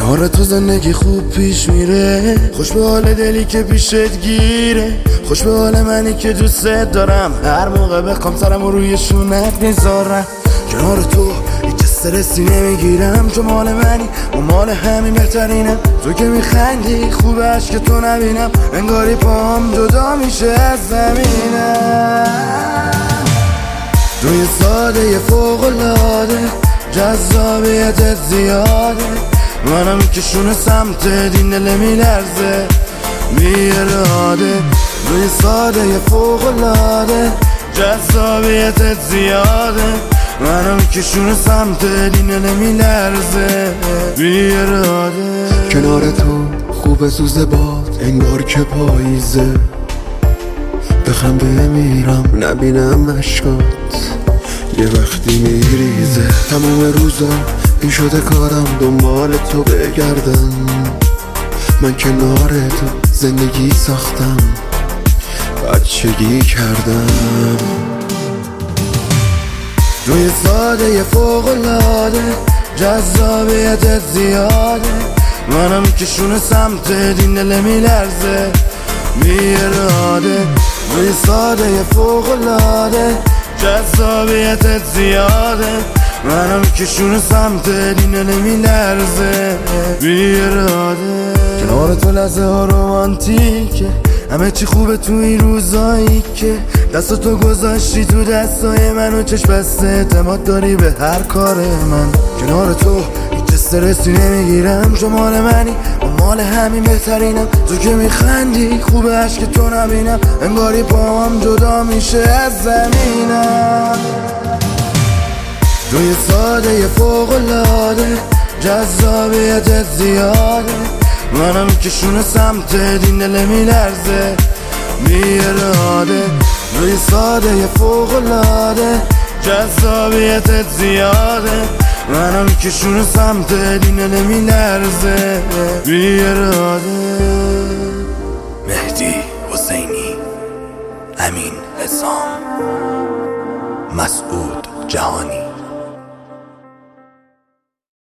کنار تو زندگی خوب پیش میره، خوش به حال دلی که پیشت گیره، خوش به حال منی که دوست دارم، هر موقع بخوام سرمو روی شونت میذارم. کنار تو هیچ استرسی نمیگیرم، چون مال منی و مال همین بهترینم. تو که میخندی خوب عشق تو نبینم، انگاری پاهم جدا میشه از زمینم. توی ساده فوق‌العاده، جذابیتت زیاده، منم که شونه سمت دین دل میلرزه بی اراده. توی ساده فوق‌العاده، جذابیتت زیاده، منم که شونه سمت دین دل میلرزه بی اراده. کنار تو خوب سوزه باد، انگار که پاییزه، بخم بمیرم نبینم عشقات یه وقتی میریزه. تموم روزا این شده کارم دنبال تو بگردم، من کنار تو زندگی ساختم، بچگی کردم. توی ساده فوق‌العاده، جذابیتت زیاده، منم که شونه سمت دین دل میلرزه بی اراده. توی ساده فوق‌العاده، جذابیتت زیاده، منم که شونه سمت دین دل میلرزه بی اراده. کنار تو لحظه ها رومانتیکه، همه چی خوبه تو این روزایی که دست تو گذاشتی تو دستای من و چشم بسته اعتماد داری به هر کار من. کنار تو هیچ استرسی نمیگیرم، چون مال منی و مال همین بهترینم. تو که میخندی خوب عشق تو نبینم، انگاری پاهم جدا میشه از زمینم. توی ساده فوق‌العاده، جذابیتت زیاده، منم که شونه سمت دین دل میلرزه بی اراده. توی ساده فوق‌العاده، جذابیتت زیاده، منم که شونه سمت دین دل میلرزه بی اراده. مهدی حسینی، امین حسام، مسعود جهانی.